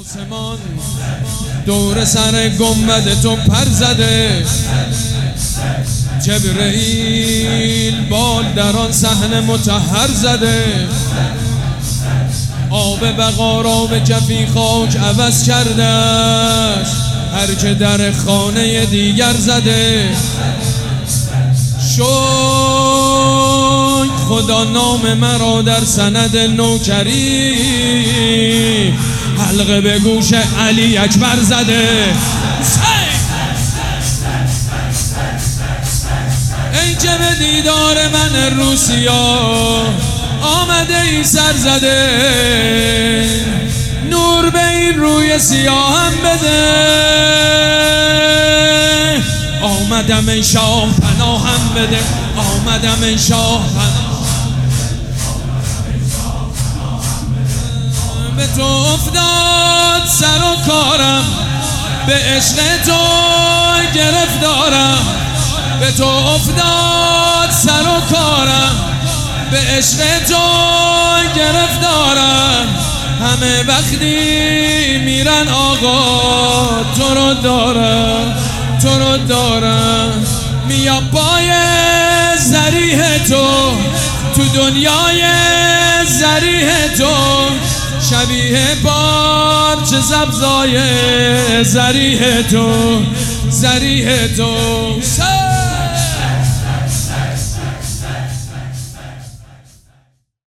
آسمان دور سر گنبد تو پر زده، جبرئیل بال در آن صحن مطهر زده، آب بقا را به جفی خاک عوض کرده است، هر که در خانه دیگر زده. شکر خدا نام مرا در سند نوکری، حلقه به گوش علی اکبر زده. ای که به دیدار من روسیا آمده ای سر زده، نور به این روی سیاهم بده. آمدم ای شاه پناهم بده، آمدم ای شاه پناهم به تو افتاد سر و کارم، به عشق تو گرفتارم. به تو افتاد سر و کارم، به عشق تو گرفتارم. همه وقتی میرن آقا تو رو دارم، تو رو دارم. میا پای ذریح تو تو دنیای ذریح تو، شبیه پارچه سبزای ذریح تو، ذریح تو.